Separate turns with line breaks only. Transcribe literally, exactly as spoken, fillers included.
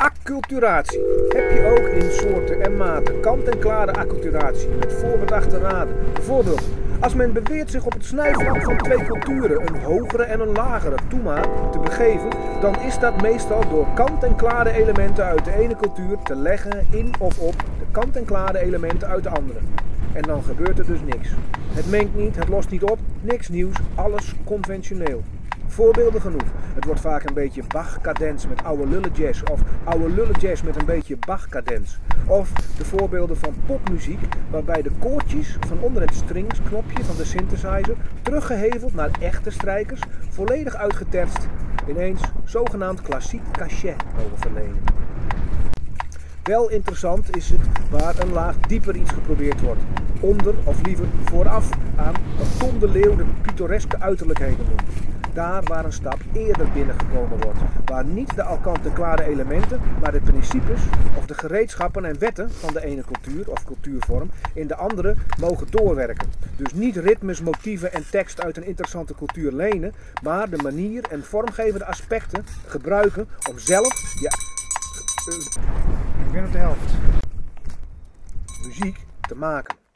Acculturatie heb je ook in soorten en maten. Kant-en-klare acculturatie met voorbedachte raden. Bijvoorbeeld, als men beweert zich op het snijvlak van twee culturen, een hogere en een lagere toema, te begeven, dan is dat meestal door kant-en-klare elementen uit de ene cultuur te leggen in of op de kant-en-klare elementen uit de andere. En dan gebeurt er dus niks. Het mengt niet, het lost niet op, niks nieuws, alles conventioneel. Voorbeelden genoeg. Het wordt vaak een beetje Bach-cadens met oude lullen jazz of oude lullen jazz met een beetje Bach-cadens. Of de voorbeelden van popmuziek waarbij de koordjes van onder het strings-knopje van de synthesizer teruggeheveld naar echte strijkers volledig uitgeterst ineens zogenaamd klassiek cachet mogen verlenen. Wel interessant is het waar een laag dieper iets geprobeerd wordt. Onder of liever vooraf aan wat Tom de Leeuw de pittoreske uiterlijkheden noemt. Daar waar een stap eerder binnengekomen wordt. Waar niet de al kant-en-klare elementen, maar de principes of de gereedschappen en wetten van de ene cultuur of cultuurvorm in de andere mogen doorwerken. Dus niet ritmes, motieven en tekst uit een interessante cultuur lenen, maar de manier en vormgevende aspecten gebruiken om zelf ja, uh, ik ben op de helft. muziek te maken.